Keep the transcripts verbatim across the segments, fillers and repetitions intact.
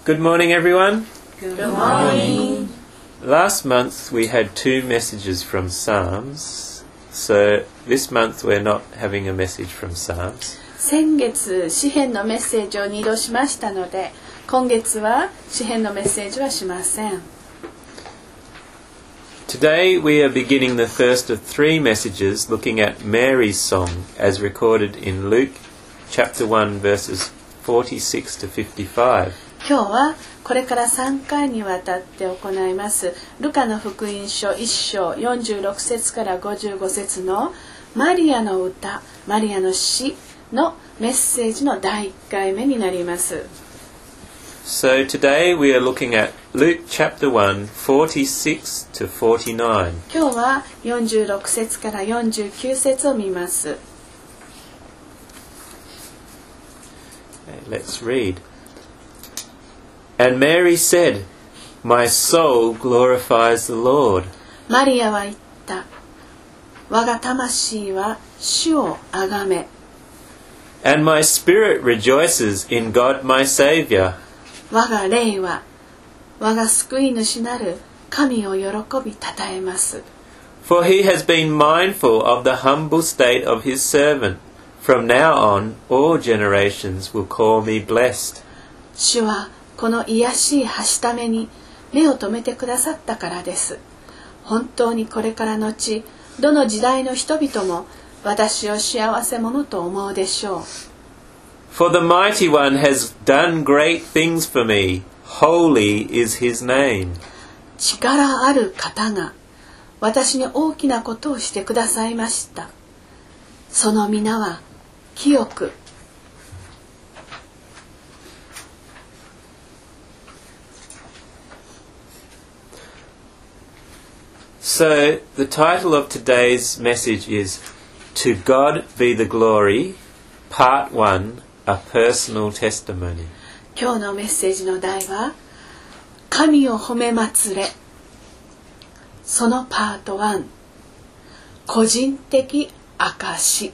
Good morning, everyone. Good morning. Last month we had two messages from Psalms, so this month we're not having a message from Psalms. 先月詩編のメッセージをにどしましたので、今月は詩編のメッセージはしません。 Today we are beginning the first of three messages looking at Mary's song as recorded in Luke chapter one verses forty-six to fifty-five. 今日はこれからさんかいにわたって行いますルカの福音書いっ章よんじゅうろく節からごじゅうご節のマリアの歌、マリアの詩のメッセージのだいいっかいめになります。 So today we are looking at Luke chapter one, forty-six to forty-nine. 今日はよんじゅうろく節からよんじゅうきゅう節を見ます。 Let's read.And Mary said, My soul glorifies the Lord. マリアは言った。我が魂は主をあがめ。 And my spirit rejoices in God my Saviour. 我が霊は我が救い主なる神を喜びたたえます。 For he has been mindful of the humble state of his servant. From now on, all generations will call me blessed. 主はこの卑しいはしために目を留めてくださったからです。本当にこれからのち、どの時代の人々も私を幸せ者と思うでしょう。 For the mighty one has done great things for me. Holy is his name. 力ある方が私に大きなことをしてくださいました。その皆は清く。 So, the title of today's message is To God Be the Glory, Part one, A Personal Testimony. 今日のメッセージの題は神を褒め祭れ。そのパートワン、個人的証。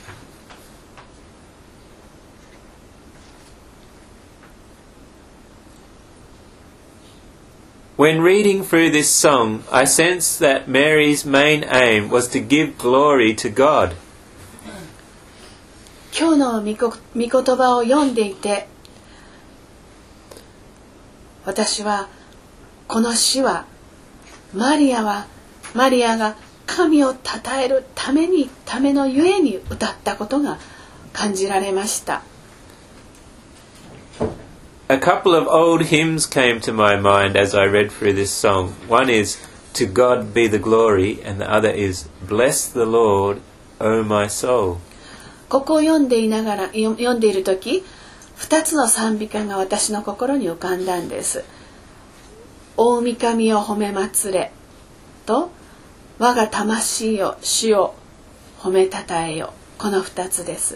When reading through this song, I sensed that Mary's main aim was to give glory to God. 今日の御言葉を読んでいて、私はこの詩はマリアはマリアが神をたたえるためにためのゆえに歌ったことが感じられました。 A couple of old hymns came to my mind as I read through this song. One is To God Be the Glory, and the other is Bless the Lord, O my soul. ここを読んでいながら読んでいるとき、二つの賛美歌が私の心に浮かんだんです。大神を褒め祭れと我が魂を主を褒めたたえよ。この二つです。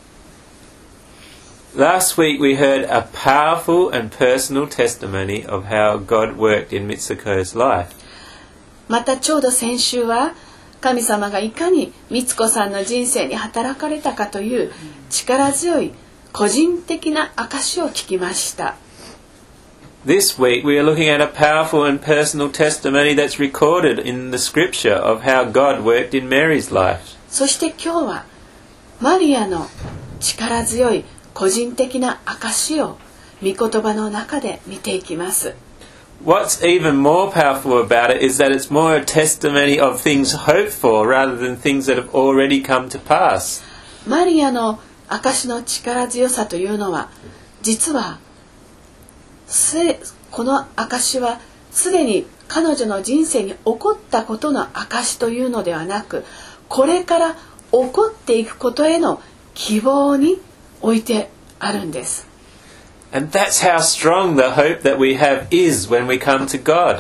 Last week we heard a powerful and personal testimony of how God worked in Mitsuko's life. またちょうど先週は神様がいかに美津子さんの人生に働かれたかという力強い個人的な証を聞きました。 This week we are looking at a powerful and personal testimony that's recorded in the scripture of how God worked in Mary's life. そして今日はマリアの力強い個人的な証を御言葉の中で見ていきます。 What's even more powerful about it is that it's more a testimony of things hoped for rather than things that have already come to pass. マリアの証の力強さというのは、実はこの証はすでに彼女の人生に起こったことの証というのではなく、これから起こっていくことへの希望に置いてあるんです。 And that's how strong the hope that we have is when we come to God.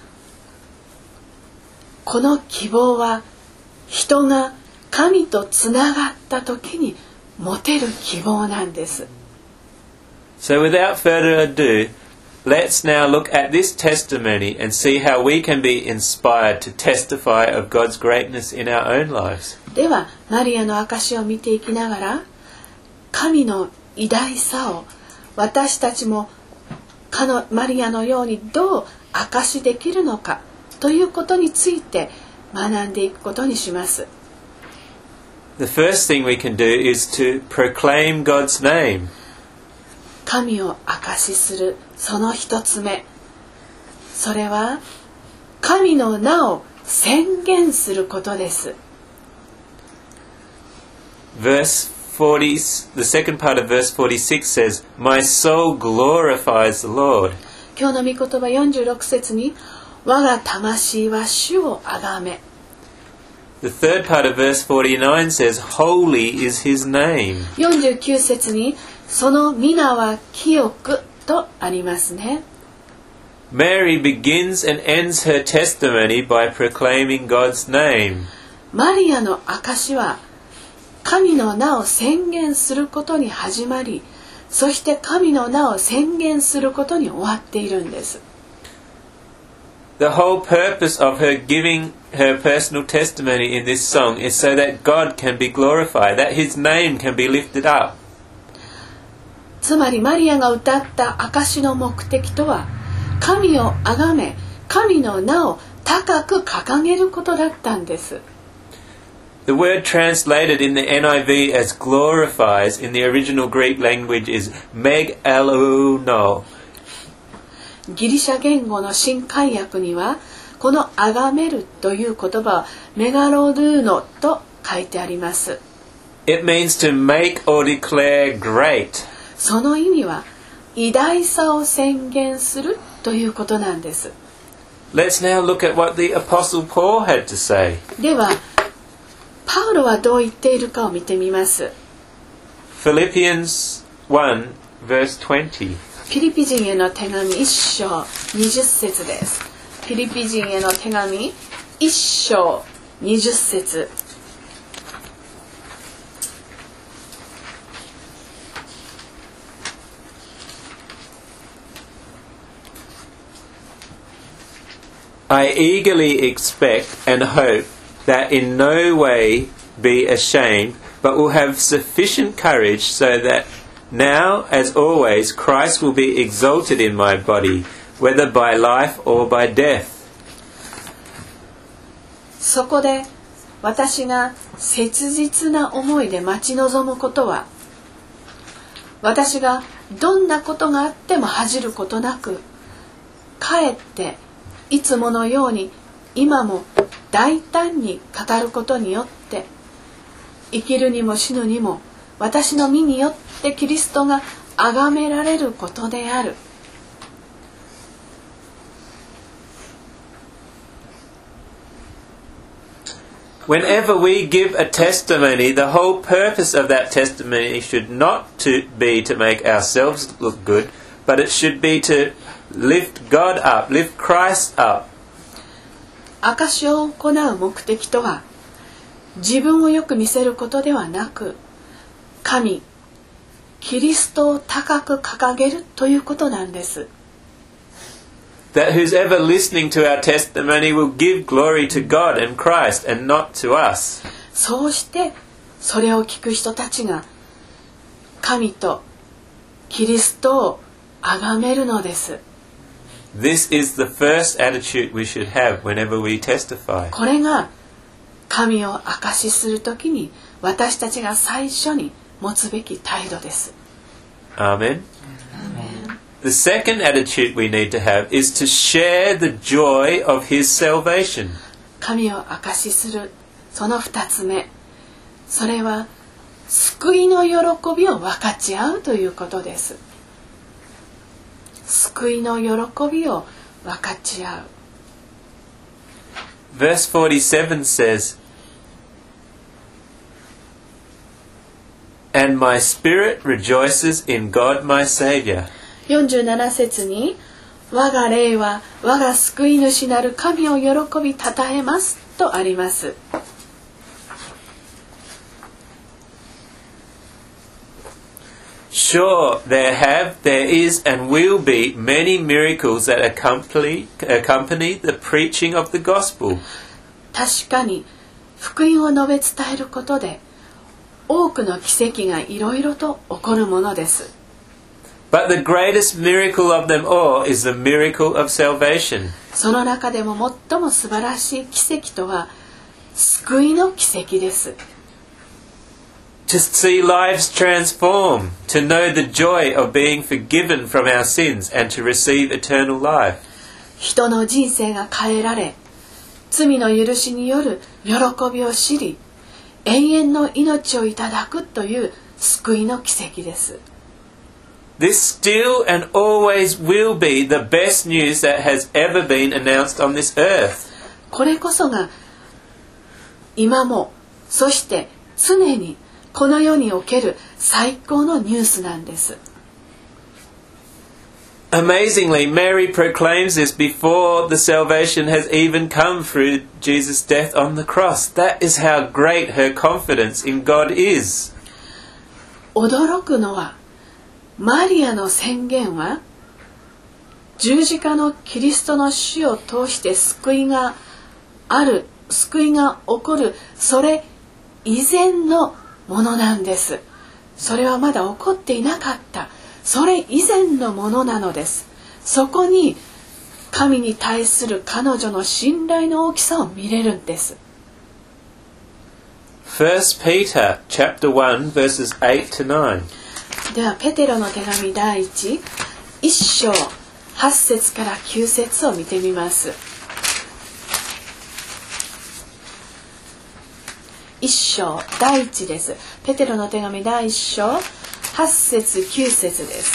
この希望は人が神とつながった時に持てる希望なんです。 So without further ado, let's now look at this testimony and see how we can be inspired to testify of God's greatness in our own lives. ではマリアの証を見ていきながら、神の偉大さを私たちもかのマリアのようにどう証しできるのかということについて学んでいくことにします。 The first thing we can do is to proclaim God's name. 神を証しするその一つ目、それは神の名を宣言することです。 Verse forty, the second part of verse forty-six says, "My soul glorifies the Lord." 今日の御言葉よんじゅうろく節に、我が魂は主をあがめ。 The third part of verse forty-nine says, "Holy is his name." よんじゅうきゅう節に、その皆は清くとありますね。 Mary begins and ends her testimony by proclaiming God's name. マリアの証は神の名を宣言することに始まり、そして神の名を宣言することに終わっているんです。 The whole purpose of her giving her personal testimony in this song is so that God can be glorified, that his name can be lifted up. つまりマリアが歌った証の目的とは、神をあがめ、神の名を高く掲げることだったんです。 The word translated in the N I V as glorifies in the original Greek language is megaluno. ギリシャ言語の新海訳には、このあがめるという言葉はメガロドゥーノと書いてあります。 It means to make or declare great. その意味は偉大さを宣言するということなんです。 Let's now look at what the Apostle Paul had to say. では、パウロはどう言っているかを見てみます。 Philippians one verse twenty. フィリピ人への手紙一章二十節です。フィリピ人への手紙一章二十節。 I eagerly expect and hope that in no way be ashamed, but will have sufficient courage so that now, as always, Christ will be exalted in my body, whether by life or by death. そこで私が切実な思いで待ち望むことは、私がどんなことがあっても恥じることなく、かえっていつものように今も大胆に語ることによって、生きるにも死ぬにも私の身によってキリストが崇められることである。 Whenever we give a testimony, the whole purpose of that testimony should not to be to make ourselves look good, but it should be to lift God up, lift Christ up. 証しを行う目的とは、自分をよく見せることではなく、神、キリストを高く掲げるということなんです。 That who's ever listening to our testimony will give glory to God and Christ and not to us. そうしてそれを聞く人たちが神とキリストを崇めるのです。 This is the first attitude we should have whenever we testify. これが神を証しするときに私たちが最初に持つべき態度です。 Amen. The second attitude we need to have is to share the joy of his salvation. 神を証しするその二つ目、それは救いの喜びを分かち合うということです。救いの喜びを分かち合う。 Verse forty-seven says, "And my spirit rejoices in God my Saviour." よんじゅうなな節に、我が霊は我が救い主なる神を喜びたたえますとあります。 Sure, there have, there is, and will be many miracles that accompany, accompany the preaching of the gospel. 確かに福音を述べ伝えることで多くの奇跡がいろいろと起こるものです。 But the greatest miracle of them all is the miracle of salvation. その中でも最も素晴らしい奇跡とは救いの奇跡です。 To see lives transform, to know the joy of being forgiven from our sins and to receive eternal life. 人の人生が変えられ、罪の許しによる喜びを知り、永遠の命をいただくという救いの奇跡です。 This still and always will be the best news that has ever been announced on this earth. これこそが今も、そして常にこの世における最高のニュースなんです。 Amazingly, Mary proclaims this before the salvation has even come through Jesus' death on the cross. That is how great her confidence in God is. 驚くのは、マリアの宣言は十字架のキリストの死を通して救いがある、救いが起こる、それ以前のものなんです。それはまだ起こっていなかった、それ以前のものなのです。そこに神に対する彼女の信頼の大きさを見れるんです。 First Peter chapter one verses eight to nine. ではペテロの手紙第一、一章八節から九節を見てみます。一章第一です。ペテロの手紙第一章八節九節です。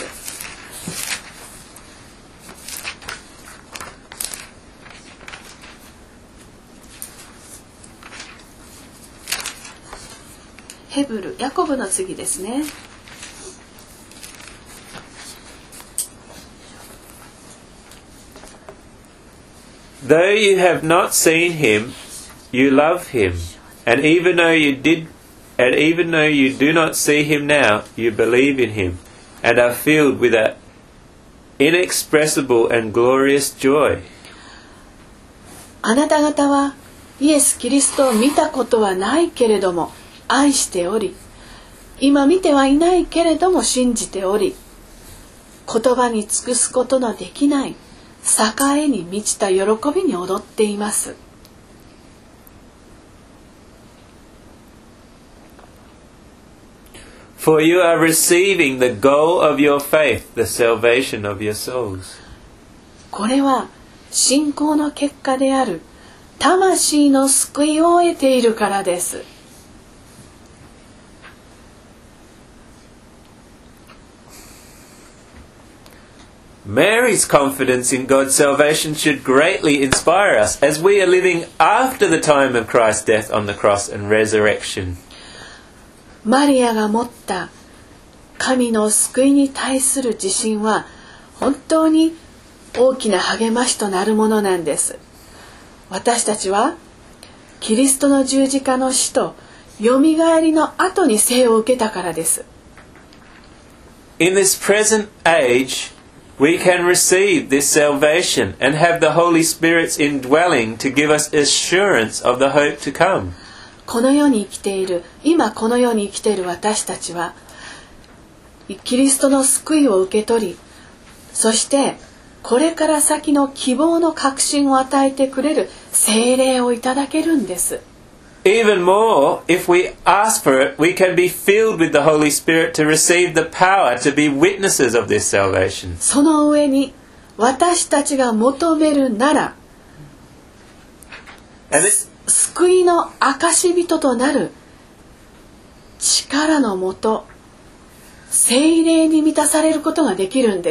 ヘブル、ヤコブの次ですね。 Though you have not seen him, you love him, and even though you did, and even though you do not see him now, you believe in him, and are filled with an inexpressible and glorious joy. あなた方はイエス・キリストを見たことはないけれども愛しており、今見てはいないけれども信じており、言葉に尽くすことのできない栄に満ちた喜びに踊っています。 For you are receiving the goal of your faith, the salvation of your souls. これは信仰の結果である魂の救いを得ているからです。 Mary's confidence in God's salvation should greatly inspire us as we are living after the time of Christ's death on the cross and resurrection. マリアが持った神の救いに対する自信は本当に大きな励ましとなるものなんです。私たちはキリストの十字架の死とよみがえりの後に生を受けたからです。 In this present age, we can receive this salvation and have the Holy Spirit's indwelling to give us assurance of the hope to come. この世に生きている、今この世に生きている私たちはキリストの救いを受け取り、そしてこれから先の希望の確信を与えてくれる聖霊をいただけるんです。 Even more, if we ask for it, we can be filled with the Holy Spirit to receive the power to be witnesses of this salvation. その上に私たちが求めるなら、救いの証人となる力のもと、聖霊に満たされることができるんです。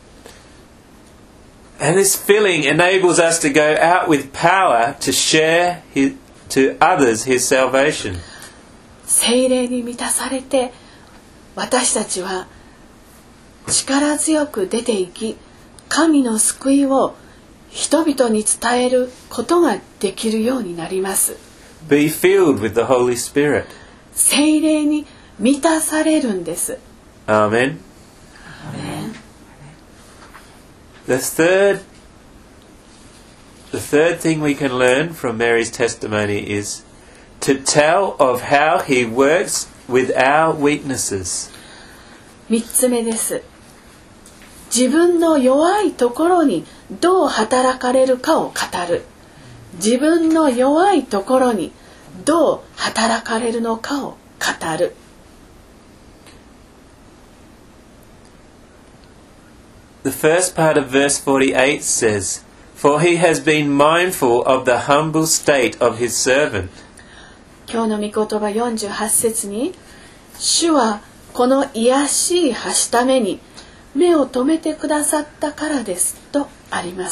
And this filling enables us to go out with power to share his, to others his salvation. 聖霊に満たされて、私たちは力強く出ていき、神の救いを人々に伝えることができるようになります。 Be filled with the Holy Spirit. 聖霊に満たされるんです。 Amen. Amen. The third, the third thing we can learn from Mary's testimony is to tell of how he works with our weaknesses. 三つ目です。 自分の弱いところにどう働かれるかを語る。自分の弱いところにどう働かれるのかを語る。 The first part of verse forty-eight says, For he has been mindful of the humble state of his servant. 今日の御言葉よんじゅうはち節に、主はこの卑しいはしために目を留めてくださったからですとあります。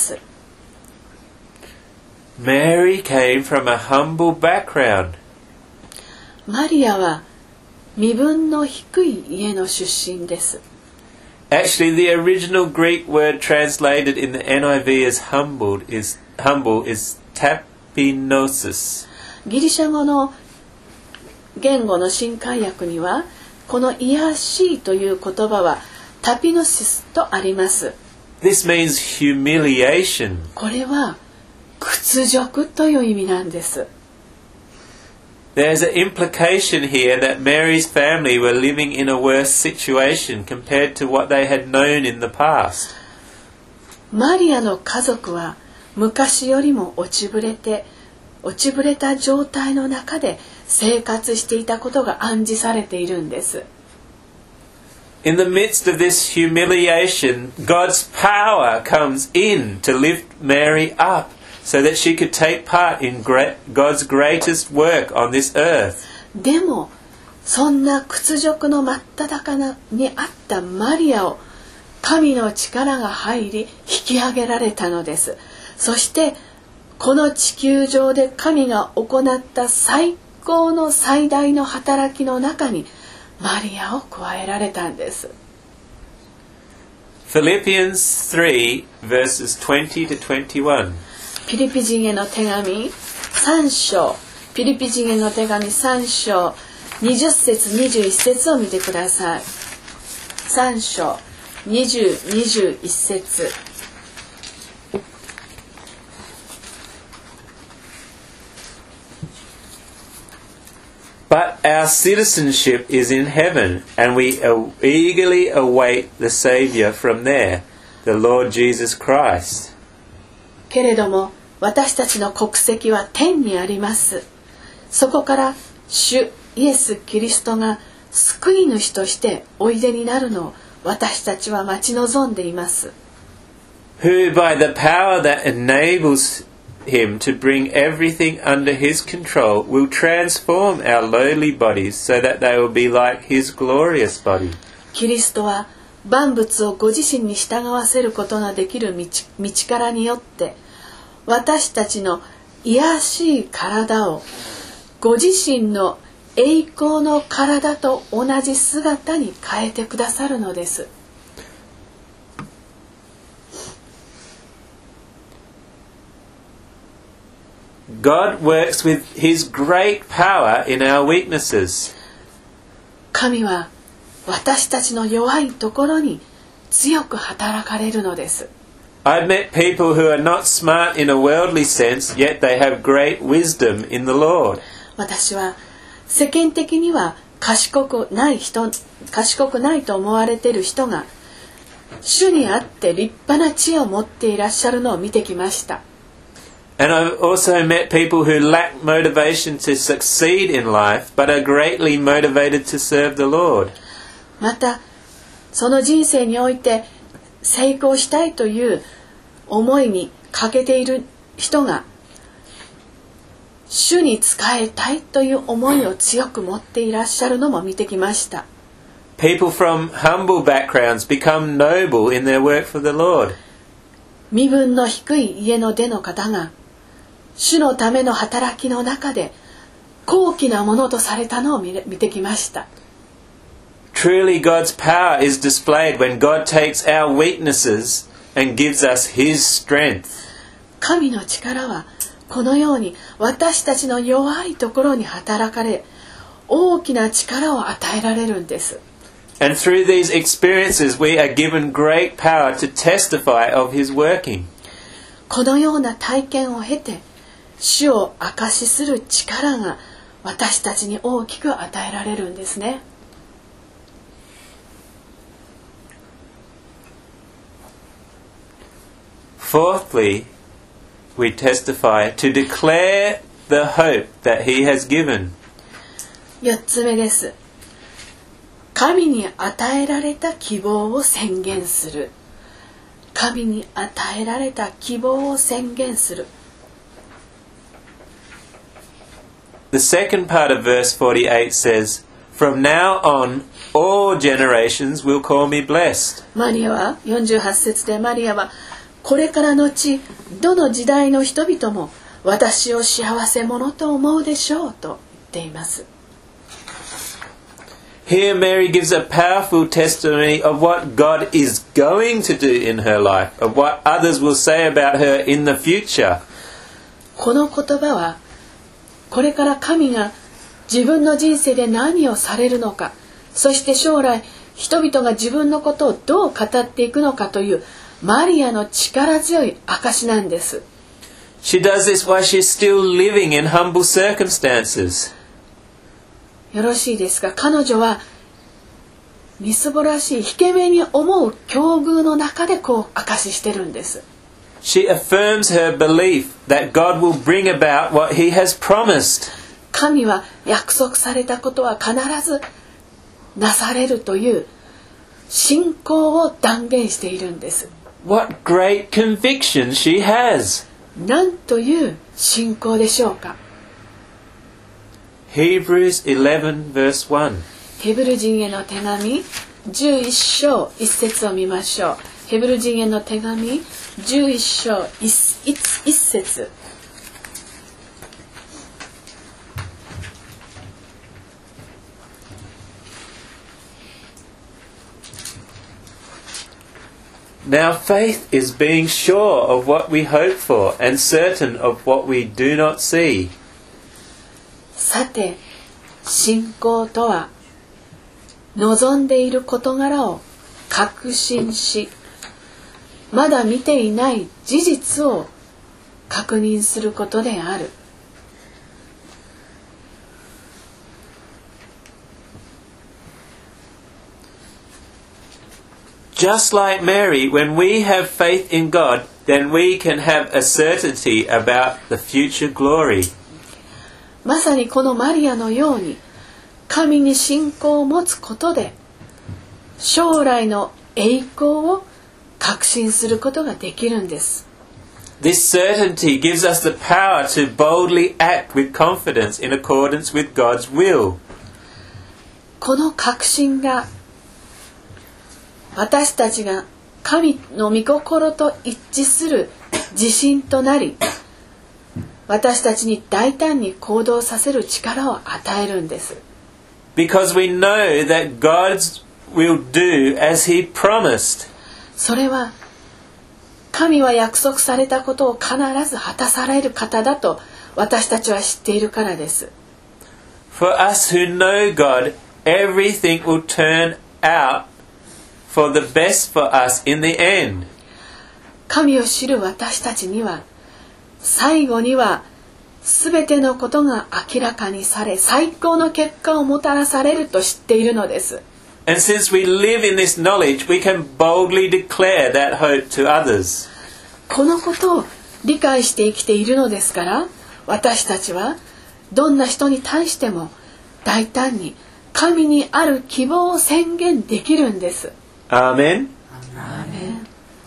Mary came from a humble background. マリアは身分の低い家の出身です。 Actually, the original Greek word translated in the N I V as humbled is humble is tapinosis. ギリシャ語の言語の新海訳にはこの卑しいという言葉はタピノシスとあります。 This means humiliation. これは屈辱という意味なんです。 There's an implication here that Mary's family were living in a worse situation compared to what they had known in the past. マリアの家族は昔よりも落ちぶれて落ちぶれた状態の中で生活していたことが暗示されているんです。 In the midst of this humiliation, God's power comes in to lift Mary up so that she could take part in God's greatest work on this earth. でもそんな屈辱の真っ只中にあったマリアを神の力が入り引き上げられたのです。そしてこの地球上で神が行った最高の最大の働きの中にマリアを加えられたんです。 Philippians three verses twenty to twenty-one. ピリピ人への手紙さん章、ピリピ人への手紙さん章にじゅっ節にじゅういち節を見てください。さん章にじゅう、にじゅういち節。 But our citizenship is in heaven, and we eagerly await the Savior from there, the Lord Jesus Christ. けれども私たちの国籍は天にあります。そこから主イエス・キリストが救い主としておいでになるのを私たちは待ち望んでいます。 Who by the power that enables him to bring everything under his control will transform our lowly bodies so that they will be like his glorious body. キリストは万物をご自身に従わせることのできる 道, 道からによって私たちの卑しい体をご自身の栄光の体と同じ姿に変えてくださるのです。 God works with his great power in our weaknesses. 神は私たちの弱いところに強く働かれるのです。 I've met people who are not smart in a worldly sense, yet they have great wisdom in the Lord. 私は世間的には賢くない人、賢くないと思われている人が主にあって立派な知恵を持っていらっしゃるのを見てきました。 And I've also met people who lack motivation to succeed in life, but are greatly motivated to serve the Lord. またその人生において成功したいという思いに欠けている人が主に仕えたいという思いを強く持っていらっしゃるのも見てきました。 People from humble backgrounds become noble in their work for the Lord. 身分の低い家の出の方が主のための働きの中で高貴なものとされたのを見てきました。 Truly God's power is displayed when God takes our weaknesses and gives us His strength. 神の力はこのように私たちの弱いところに働かれ、大きな力を与えられるんです。 And through these experiences we are given great power to testify of His working. このような体験を経て、主を証しする力が私たちに大きく与えられるんですね。 Fourthly, we testify to declare the hope that he has given. よっつめです。神に与えられた希望を宣言する。神に与えられた希望を宣言する。 The second part of verse forty-eight says, From now on, all generations will call me blessed. マリアはよんじゅうはち節でマリアはこれからのちどの時代の人々も私を幸せ者と思うでしょうと言っています。 Here Mary gives a powerful testimony of what God is going to do in her life, of what others will say about her in the future. この言葉はこれから神が自分の人生で何をされるのか、そして将来人々が自分のことをどう語っていくのかというマリアの力強い証なんです。 She does this while she's still living in humble circumstances. よろしいですか。彼女はみすぼらしい引け目に思う境遇の中でこう証ししてるんです。 She affirms her belief that God will bring about what he has promised. 神は約束されたことは必ずなされるという信仰を断言しているんです。 What great conviction she has. なんという信仰でしょうか。 Hebrews eleven verse one. ヘブル人への手紙じゅういっ章いち節を見ましょう。ヘブル人への手紙じゅういっ章いち節。 Now faith is being sure of what we hope for and certain of what we do not see. さて、信仰とは望んでいる事柄を確信し、まだ見ていない事実を確認することである。 Just like Mary, when we have faith in God, then we can have a certainty about the future glory. まさにこのマリアのように神に信仰を持つことで将来の栄光を確信することができるんです。 This certainty gives us the power to boldly act with confidence in accordance with God's will. この確信が私たちが神の御心と一致する自信となり、私たちに大胆に行動させる力を与えるんです。 Because we know that God will do as He promised. それは神は約束されたことを必ず果たされる方だと私たちは知っているからです。 For us who know God, everything will turn out for the best for us in the end. 神を知る私たちには最後にはすべてのことが明らかにされ最高の結果をもたらされると知っているのです。 And since we live in this knowledge, we can boldly declare that hope to others. このことを理解して生きているのですから、私たちはどんな人に対しても大胆に神にある希望を宣言できるんです。 アーメン。 アーメン。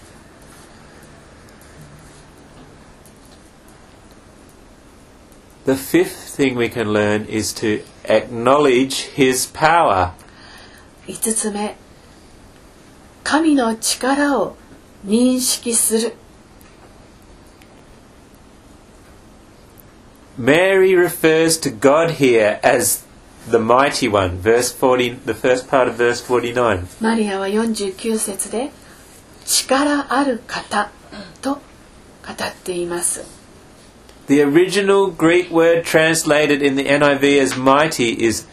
The fifth thing we can learn is to acknowledge His power. 五つ目、神の力を認識する。 Mary refers to God here as the mighty one. Verse forty, the first part of verse forty-nine. マリアはよんじゅうきゅう節で力ある方と語っています。 The original Greek word translated in the N I V as mighty is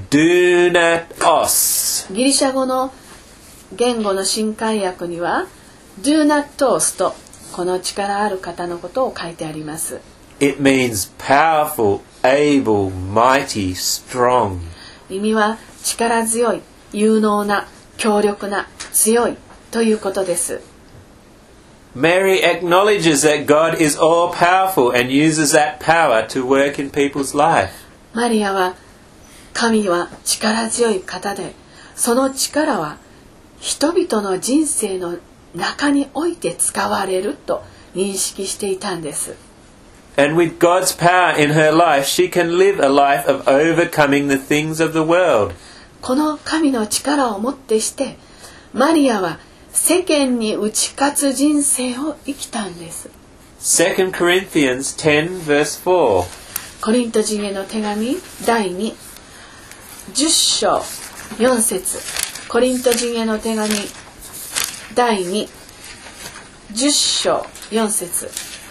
dunatos. ギリシャ語の言語の新海訳には dunatos とこの力ある方のことを書いてあります。 It means powerful, able, mighty, strong. 意味は力強い、有能な、強力な、強いということです。 Mary acknowledges that God is all powerful and uses that power to work in people's life. マリアは神は力強い方で、その力は人々の人生の中において使われると認識していたんです。 And with God's power in her life, she can live a life of overcoming the things of the world. この神の力をもってして、マリアは世間に打ち勝つ人生を生きたんです。 Second Corinthians ten verse four. コリント人への手紙だいにじゅっ章よん節。コリント人への手紙だいにじゅっ章よん節。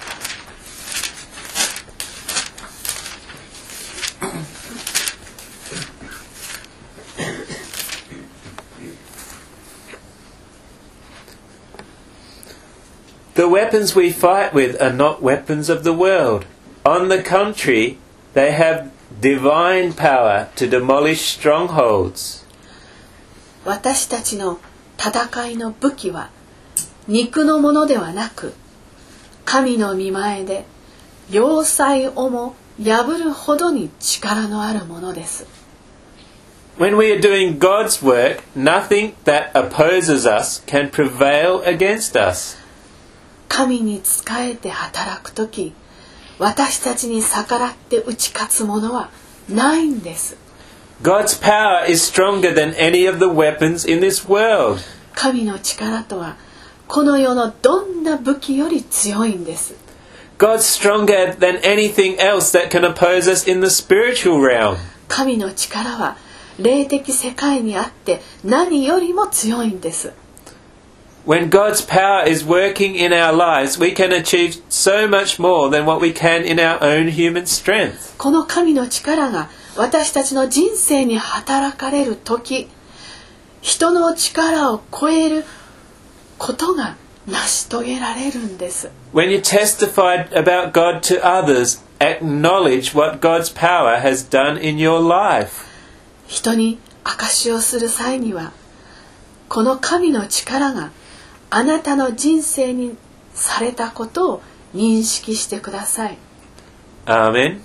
The weapons we fight with are not weapons of the world. On the contrary, they have divine power to demolish strongholds. 私たちの戦いの武器は肉のものではなく、神の御前で要塞をも破るほどに力のあるものです。 When we are doing God's work, nothing that opposes us can prevail against us. 神に仕えて働くとき、私たちに逆らって打ち勝つものはないんです。 God's power is stronger than any of the weapons in this world. 神の力とはこの世のどんな武器より強いんです。 God's stronger than anything else that can oppose us in the spiritual realm. 神の力は霊的世界にあって何よりも強いんです。 When God's power is working in our lives, we can achieve so much more than what we can in our own human strength. この神の力が私たちの人生に働かれるとき、人の力を超えることが成し遂げられるんです。 When you testify about God to others, acknowledge what God's power has done in your life. 人に証しをする際には、この神の力があなたの人生にされたことを認識してください。 Amen.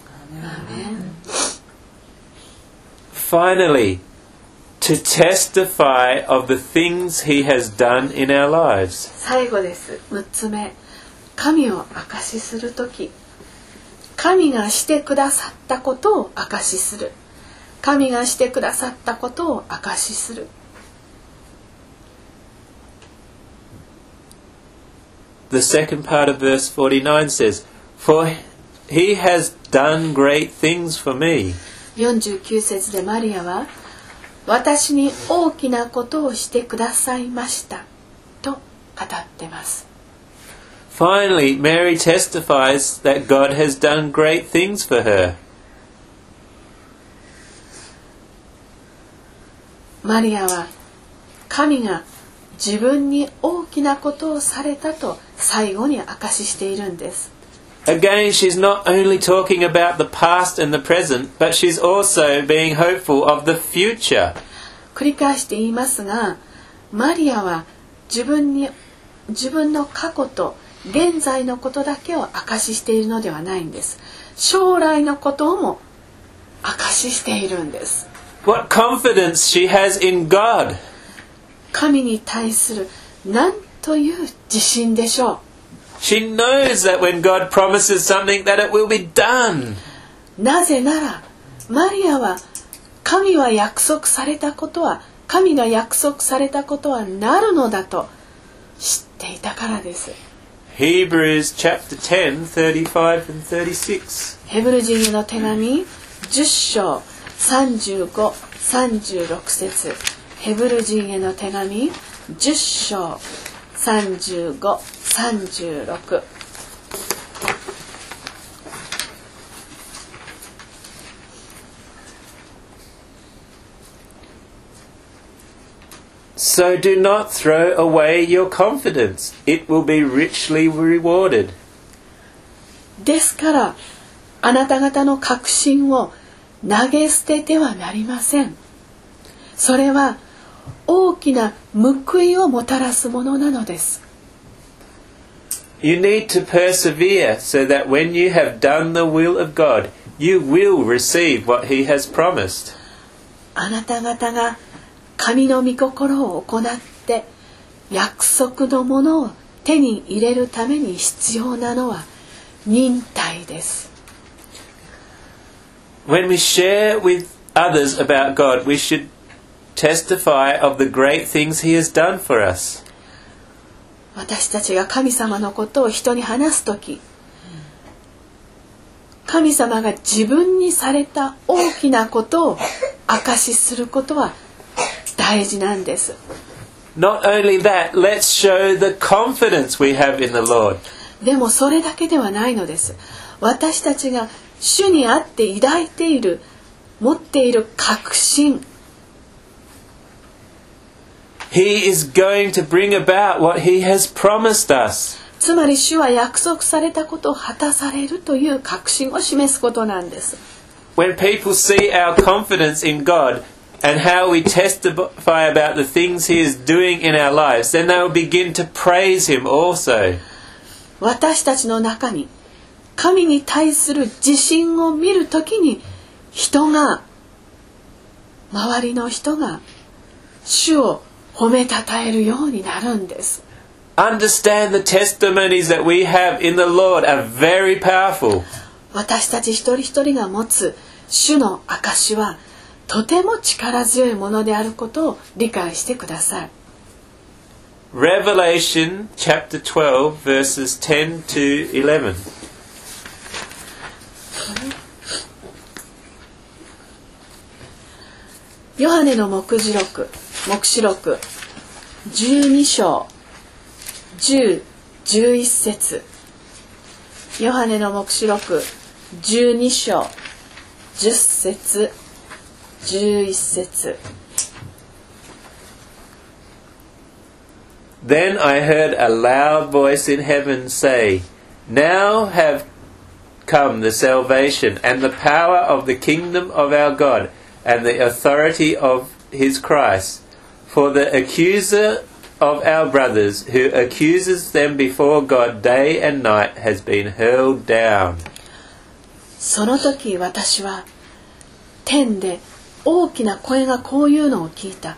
Finally, to testify of the things He has done in our lives. 最後です。むっつめ、神を証しするとき、神がしてくださったことを証しする。神がしてくださったことを証しする。 The second part of verse forty-nine says, For He has done great things for me. よんじゅうきゅう節でマリアは、私に大きなことをしてくださいましたと語ってます。 Finally, Mary testifies that God has done great things for her. マリアは神が自分に大きなことをされたと最後に証ししているんです。 Again, she's not only talking about the past and the present, but she's also being hopeful of the future. 繰り返して言いますが、マリアは自分に自分の過去と現在のことだけを証ししているのではないんです。将来のことをも証ししているんです。 What confidence she has in God. 神に対する何という自信でしょう。 She knows that when God promises something that it will be done. なぜならマリアは神は約束されたことは神が約束されたことはなるのだと知っていたからです。 Hebrews chapter ten, thirty-five and thirty-six. ヘブル人への手紙じゅっ章さんじゅうご、さんじゅうろく節。ヘブル人への手紙じゅっ章さんじゅうご、さんじゅうろく。 So do not throw away your confidence. It will be richly rewarded. ですからあなた方の確信を投げ捨ててはなりません。それは大きな報いをもたらすものなのです。 You need to persevere so that when you have done the will of God, you will receive what He has promised. あなた方が神の御心を行って約束のものを手に入れるために必要なのは忍耐です。 When we share with others about God, we should testify of the great things He has done for us. 私たちが神様のことを人に話すとき、神様が自分にされた大きなことを証しすることは大事なんです。 Not only that, let's show the confidence we have in the Lord. でもそれだけではないのです。私たちが主にあって抱いている、持っている確信。 He is going to bring about what He has promised us. つまり主は約束されたことを果たされるという確信を示すことなんです。 When people see our confidence in God and how we testify about the things He is doing in our lives, then they will begin to praise Him also. 私たちの中に神に対する自信を見るときに人が、周りの人が主を褒めたたえるようになるんです。 Understand the testimonies that we have in the Lord are very powerful. 私たち一人一人が持つ主の証はとても力強いものであることを理解してください。 Revelation chapter twelve verses ten to eleven. ヨハネの黙示録、黙示録じゅうに章じゅう、じゅういち節。ヨハネの黙示録じゅうに章じゅっ節、じゅういち節。 Then I heard a loud voice in heaven say, Now have come the salvation and the power of the kingdom of our God and the authority of His Christ. For the accuser of our brothers, who accuses them before God day and night, has been hurled down. その時私は天で大きな声がこういうのを聞いた。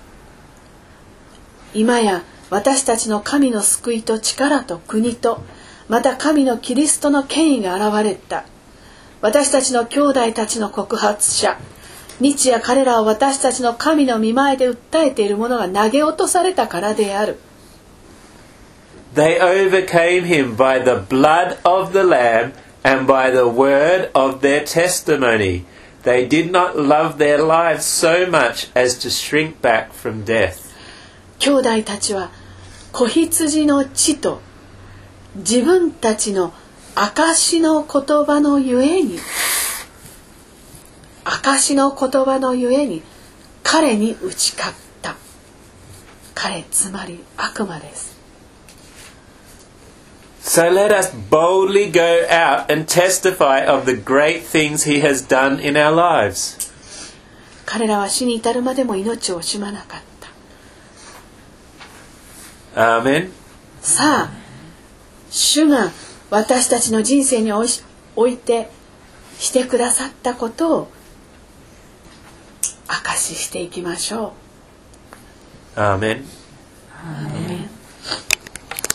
今や私たちの神の救いと力と国と、また神のキリストの権威が現れた。私たちの兄弟たちの告発者、日夜彼らを私たちの神の御前で訴えている者が投げ落とされたからである。 They overcame him by the blood of the Lamb and by the word of their testimony. They did not love their lives so much as to shrink back from death. 兄弟たちは子羊の血と自分たちの証の言葉のゆえに証の言葉のゆえに彼に打ち勝った。彼、つまり悪魔です。 So let us boldly go out and testify of the great things He has done in our lives. 彼らは死に至るまでも命を惜しまなかった。 Amen. さあ、主が私たちの人生においてしてくださったことを証ししていきましょう。 Amen. Amen.